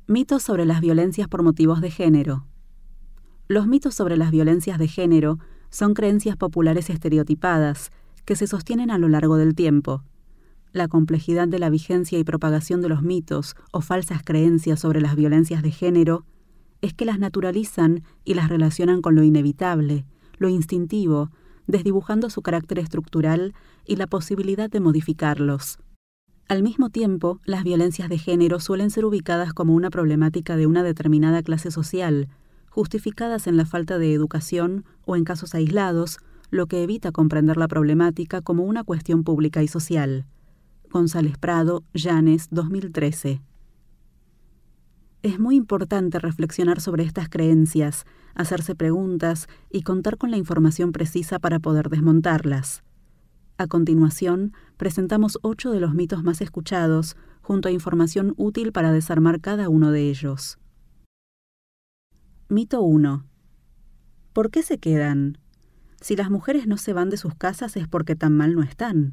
Mitos sobre las violencias por motivos de género. Los mitos sobre las violencias de género son creencias populares estereotipadas que se sostienen a lo largo del tiempo. La complejidad de la vigencia y propagación de los mitos o falsas creencias sobre las violencias de género es que las naturalizan y las relacionan con lo inevitable, lo instintivo, desdibujando su carácter estructural y la posibilidad de modificarlos. Al mismo tiempo, las violencias de género suelen ser ubicadas como una problemática de una determinada clase social, justificadas en la falta de educación o en casos aislados, lo que evita comprender la problemática como una cuestión pública y social. González Prado, Llanes, 2013. Es muy importante reflexionar sobre estas creencias, hacerse preguntas y contar con la información precisa para poder desmontarlas. A continuación, presentamos 8 de los mitos más escuchados, junto a información útil para desarmar cada uno de ellos. Mito 1. ¿Por qué se quedan? Si las mujeres no se van de sus casas es porque tan mal no están.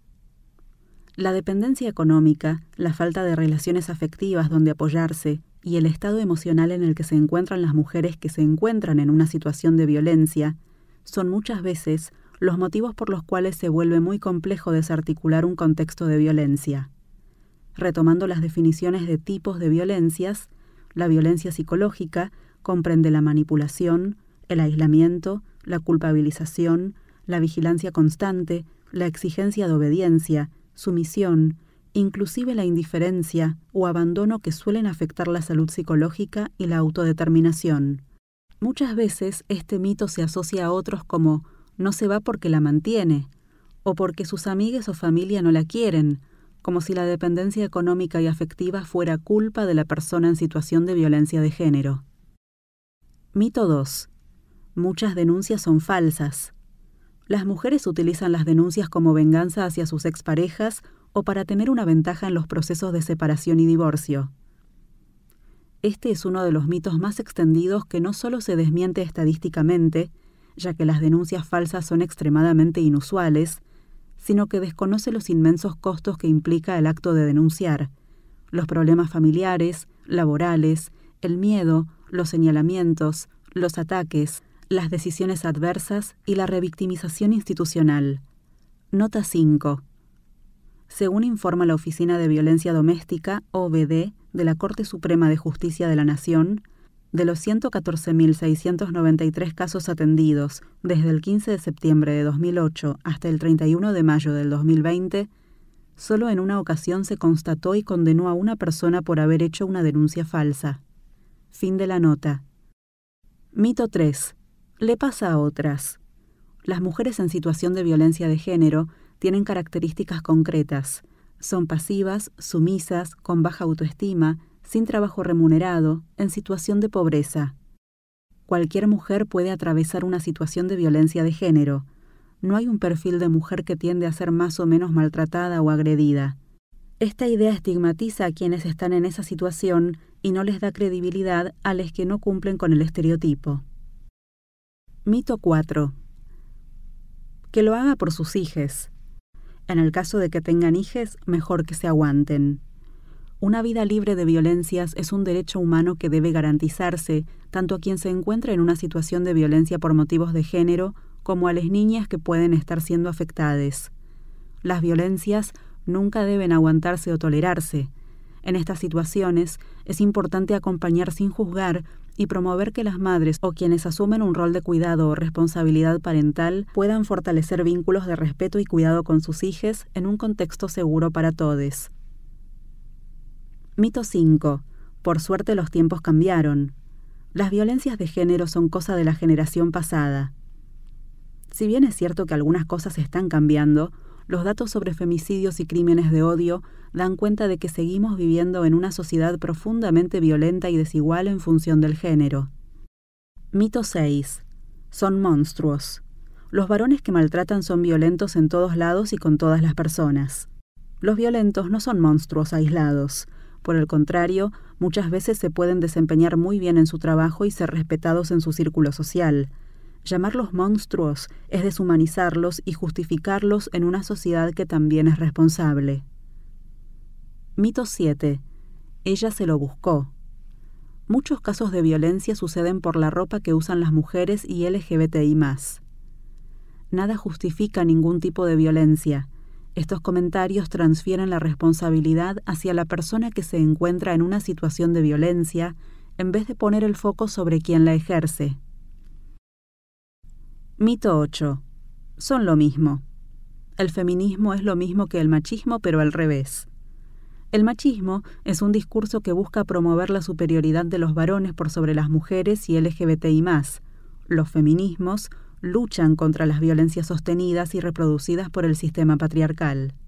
La dependencia económica, la falta de relaciones afectivas donde apoyarse y el estado emocional en el que se encuentran las mujeres que se encuentran en una situación de violencia son muchas veces los motivos por los cuales se vuelve muy complejo desarticular un contexto de violencia. Retomando las definiciones de tipos de violencias, la violencia psicológica comprende la manipulación, el aislamiento, la culpabilización, la vigilancia constante, la exigencia de obediencia, sumisión, inclusive la indiferencia o abandono que suelen afectar la salud psicológica y la autodeterminación. Muchas veces este mito se asocia a otros como no se va porque la mantiene, o porque sus amigues o familia no la quieren, como si la dependencia económica y afectiva fuera culpa de la persona en situación de violencia de género. Mito 2. Muchas denuncias son falsas. Las mujeres utilizan las denuncias como venganza hacia sus exparejas o para tener una ventaja en los procesos de separación y divorcio. Este es uno de los mitos más extendidos que no solo se desmiente estadísticamente, ya que las denuncias falsas son extremadamente inusuales, sino que desconoce los inmensos costos que implica el acto de denunciar, los problemas familiares, laborales, el miedo, los señalamientos, los ataques, las decisiones adversas y la revictimización institucional. Nota 5. Según informa la Oficina de Violencia Doméstica, OVD, de la Corte Suprema de Justicia de la Nación, de los 114.693 casos atendidos desde el 15 de septiembre de 2008 hasta el 31 de mayo del 2020, solo en una ocasión se constató y condenó a una persona por haber hecho una denuncia falsa. Fin de la nota. Mito 3. Le pasa a otras. Las mujeres en situación de violencia de género tienen características concretas. Son pasivas, sumisas, con baja autoestima, sin trabajo remunerado, en situación de pobreza. Cualquier mujer puede atravesar una situación de violencia de género. No hay un perfil de mujer que tiende a ser más o menos maltratada o agredida. Esta idea estigmatiza a quienes están en esa situación y no les da credibilidad a los que no cumplen con el estereotipo. Mito 4. Que lo haga por sus hijes. En el caso de que tengan hijes, mejor que se aguanten. Una vida libre de violencias es un derecho humano que debe garantizarse tanto a quien se encuentra en una situación de violencia por motivos de género como a las niñas que pueden estar siendo afectadas. Las violencias nunca deben aguantarse o tolerarse. En estas situaciones es importante acompañar sin juzgar y promover que las madres o quienes asumen un rol de cuidado o responsabilidad parental puedan fortalecer vínculos de respeto y cuidado con sus hijos en un contexto seguro para todos. Mito 5. Por suerte los tiempos cambiaron. Las violencias de género son cosa de la generación pasada. Si bien es cierto que algunas cosas están cambiando, los datos sobre femicidios y crímenes de odio dan cuenta de que seguimos viviendo en una sociedad profundamente violenta y desigual en función del género. Mito 6. Son monstruos. Los varones que maltratan son violentos en todos lados y con todas las personas. Los violentos no son monstruos aislados. Por el contrario, muchas veces se pueden desempeñar muy bien en su trabajo y ser respetados en su círculo social. Llamarlos monstruos es deshumanizarlos y justificarlos en una sociedad que también es responsable. Mito 7. Ella se lo buscó. Muchos casos de violencia suceden por la ropa que usan las mujeres y LGBTI+. Nada justifica ningún tipo de violencia. Estos comentarios transfieren la responsabilidad hacia la persona que se encuentra en una situación de violencia, en vez de poner el foco sobre quien la ejerce. Mito 8. Son lo mismo. El feminismo es lo mismo que el machismo, pero al revés. El machismo es un discurso que busca promover la superioridad de los varones por sobre las mujeres y LGBTI+. Los feminismos luchan contra las violencias sostenidas y reproducidas por el sistema patriarcal.